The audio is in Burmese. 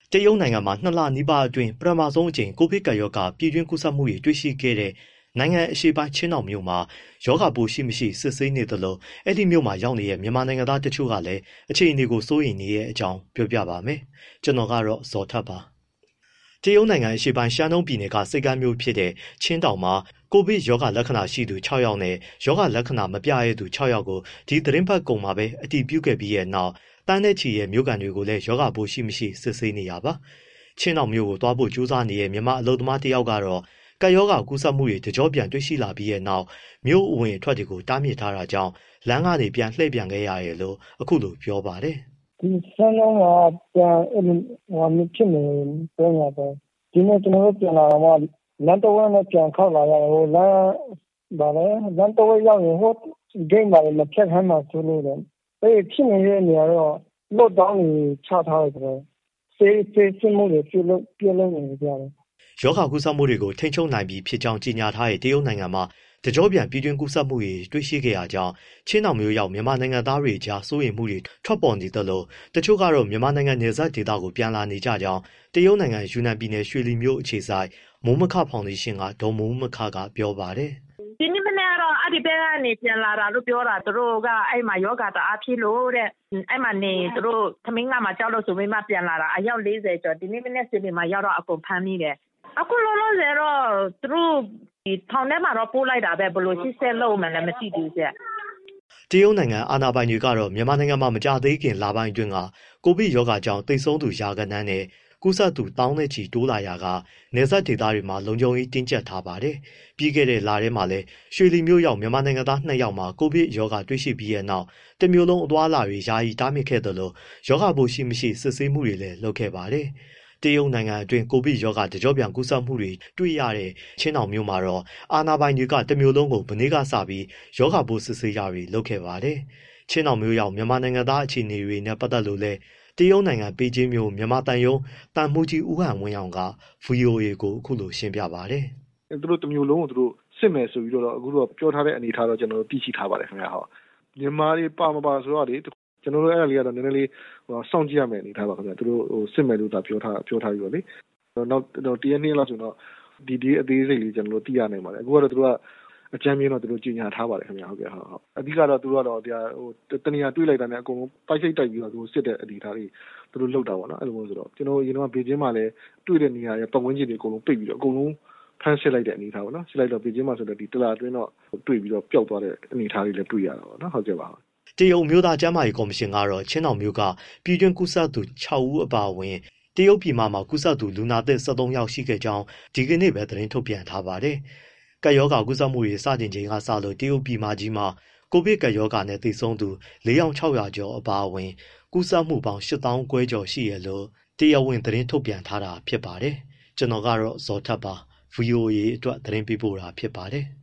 တရုတ်နိုင်ငံမှာ2 လနီးပါးအတွင်းပထမဆုံးအကြိမ်ကိုဗစ်ကပ်ရောဂါပြည်တွင်းကူးစက်မှုတွေတွေ့ရှိခဲ့တဲ့နိုင်ငံအရှေ့ပိုင်းချင်းတောင်မြို့မှာရောဂါပိုးရှိမရှိစစ်ဆေးနေသလိုအဲ့ဒီမြို့မှာရောက်နေတဲ့မြန်မာနိုင်ငံသားတချို့ကလည်းအခြေအနေကိုစိုးရိမ်နေတဲ့အကြောင်းပြောပြပါမယ်။ကျွန်တော်ကတော့ဇော်ထက်ပါ။တရုတ်နိုင်ငံအရှေ့ပိုင်းရှမ်းတုံးပြည်နယ်ကစိတ်ကမ်းမြို့ဖြစ်တဲ့ချင်းတောင်မှာကိုဗစ်ရောဂါလက္ခဏာရှိသူ6 ယောက်နဲ့ရောဂါလက္ခဏာမပြရသူ6 ယောက်ကိုဒီသတင်းပတ်ကုန်မှာပဲအတည်ပြုခဲ့ပြီးရဲ့နောက်တန်းတဲ့ချီရဲ့မြို့ကန်တွေကိုလည်းရောဂါပိုးရှိမရှိစစ်ဆေးနေရပါ။ချင်းတောင်မြို့ကိုသွားဖို့ကြိုးစားနေတဲ့မြန်မာအလုပ်သမားတယောက်ကတော့ကပ်ရောဂါကူးစက်မှုတွေတကြောပြန်တွေ့ရှိလာပြီးရဲ့နောက်မြို့အဝင်အထွက်တွေကိုတားမြစ်ထားတာကြောင့်လမ်းကနေပြန်လှည့်ပြန်ခဲ့ရတယ်လို့အခုလိုပြောပါတယ်။ဒီဆန်းလုံးကပြန်မဖြစ်နေပြန်ရတယ်။ဒီနေ့ကျွန်တော်တို့ပြန်လာတော့လမ်းတော်ဝဲနဲ့ပြန်ခောက်လာရတယ်ဟိုလမ်းတော်ဝဲရောက်ရင်ဟိုဂိမ်းမှာလည်းဖြတ်ခမ်းမှာဆိုလို့တယ်။အဲ့ဖြစ်နေတဲ့နေရာတော့လော့ဒေါင်းတွေချထားတယ်ဆိုတော့ဆေးမှုတွေပြုလုပ်နေကြတယ်။ရောဂါကူးစက်မှုတွေကိုထိန်းချုပ်နိုင်ပြီးဖြစ်ကြောင်းကြေညာထားတဲ့တရုတ်နိုင်ငံမှာတကြောပြန်ပြည်တွင်းကူးစက်မှုတွေတွေ့ရှိခဲ့ရကြောင်းချင်းတောင်မြို့ရောက်မြန်မာနိုင်ငံသားတွေကြားစိုးရိမ်မှုတွေထွက်ပေါ်နေသလိုတချို့ကတော့မြန်မာနိုင်ငံနယ်စပ်ဒေသကိုပြန်လာနေကြကြောင်းတရုတ်နိုင်ငံယူနန်ပြည်နယ်ရွှေလီမြို့အခြေစိုက်မိုးမခဖောင်ဒေးရှင်းကဒေါ်မိုးမခကပြောပါတယ်ဒီနေ့မနေ့ကတော့အဲ့ဒီဘက်ကနေပြန်လာတာလို့ပြောတာသူတို့ကအဲ့မှာယောဂတအားဖြစ်လို့တဲ့အဲ့မှာနေသူတို့သမင်းကမှကြောက်လို့ဆိုပြီးမှပြန်လာတာအယောက်40ကျော်ဒီနေ့မနေ့စီနေမှာရောက်တော့အကုန်ဖမ်းမိတယ်အခုလောလောဆယ်တော့သူတို့ဒီထောင်ထဲမှာတော့ပို့လိုက်တာပဲဘလို့စစ်ဆက်လို့မှလည်းမသိဘူးကျတရုတ်နိုင်ငံအာဏာပိုင်တွေကတော့မြန်မာနိုင်ငံမှာမကြသေးခင်လပိုင်းအတွင်းကကိုဗစ်ရောဂါကြောင့်တိတ်ဆုံးသူရာဂဏန်းနဲ့ကူးစက်သူတောင်းနဲ့ချီတိုးလာရာကနယ်စပ်ဒေသတွေမှာလုံခြုံရေးတင်းကျပ်ထားပါတယ်။ပြီးခဲ့တဲ့လထဲမှာလည်းရွှေလီမြို့ရောက်မြန်မာနိုင်ငံသား2 ယောက်မှာကိုဗစ်ရောဂါတွေ့ရှိပြီးတဲ့နောက်တမျိုးလုံးအသွားလာတွေယာယီတားမြစ်ခဲ့သလိုရောဂါပိုးရှိမရှိစစ်ဆေးမှုတွေလည်းလုပ်ခဲ့ပါတယ်။တရုတ်နိုင်ငံအတွင်းကိုဗစ်ရောဂါတကြောပြန်ကူးစက်မှုတွေတွေ့ရတဲ့ချင်းတောင်မြို့မှာတော့အာဏာပိုင်တွေကတမျိုးလုံးကိုမနေ့ကစပြီးရောဂါပိုးစစ်ဆေးတာတွေလုပ်ခဲ့ပါတယ်။ချင်းတောင်မြို့ရောက်မြန်မာနိုင်ငံသားအခြေအနေတွေနဲ့ပတ်သက်လို့လည်းတရုတ်နိုင်ငံပေကျင်းမြို့မြန်မာတန်ယုံတန်မှုကြီးဦးဟန်ဝင်းအောင်က VOA ကိုအခုလိုရှင်းပြပါတယ်။သူတို့တမျိုးလုံးကိုသူတို့စစ်မယ်ဆိုပြီးတော့အခုတော့ပြောထားတဲ့အနေအထားတော့ကျွန်တော်တို့သိရှိထားပါတယ်ခင်ဗျာဟုတ်။မြန်မာတွေပါမပါဆိုတော့လေကျွန်တော်တို့အဲ့ဒါလေးကတော့နည်းနည်းလေးစောင့်ကြည့်ရမယ်အနေထားပါခင်ဗျာ။သူတို့စစ်မယ်လို့သာပြောထားပြီးတော့လေ။နောက်တရက်နှစ်လောက်ဆိုတော့ဒီအသေးစိတ်လေးကျွန်တော်တို့သိရနိုင်ပါတယ်။အခုကတော့သူတို့ကအကြမ်းမြင်တော့သူတို့ကြီးညာထားပါတယ်ခင်ဗျာဟုတ်ကဲ့ဟုတ်အဓိကတော့သူတို့ကတော့တရားတနေရာတွေးလိုက်တာနဲ့အကုန်လုံးပိုက်စိတ်တိုက်ပြီးတော့သူစစ်တဲ့အနေအထားလေးသူတို့လောက်တာပေါ့နော်အဲ့လိုမျိုးဆိုတော့ကျွန်တော်ရင်တော့ဘေကျင်းမှာလည်းတွေ့တဲ့နေရာရဲ့ပတ်ဝန်းကျင်တွေအကုန်လုံးပိတ်ပြီးတော့အကုန်လုံးဖမ်းစစ်လိုက်တဲ့အနေအထားပေါ့နော်စစ်လိုက်တော့ဘေကျင်းမှာဆိုတော့ဒီတလာအတွင်းတော့တွေ့ပြီးတော့ပျောက်သွားတဲ့အနေအထားလေးလည်းတွေ့ရတာပေါ့နော်ဟုတ်ကဲ့ပါတရုတ်မျိုးသားကျန်းမာရေးကော်မရှင်ကတော့ချင်းတောင်မြို့ကပြည်တွင်းကူးစက်သူ6 ဦးအပါအဝင်တရုတ်ပြည်မှာကူးစက်သူလူနာသစ်73 ယောက်ရှိခဲ့ကြောင်းဒီကနေ့ပဲသတင်းထုတ်ပြန်ထားပါတယ်။ကပ်ရောဂါကူးစက်မှုတွေစတင်ချိန်ကစလို့တရုတ်ပြည်မကြီးမှာကိုဗစ်ကပ်ရောဂါနဲ့သေဆုံးသူ4,600 ကျော်အပါအဝင်ကူးစက်မှုပေါင်း8,000 ခွဲကျော်ရှိရလို့တရားဝင်သတင်းထုတ်ပြန်ထားတာဖြစ်ပါတယ်။ကျွန်တော်ကတော့ဇော်ထက်ပါ VOA အတွက်သတင်းပေးပို့တာဖြစ်ပါတယ်။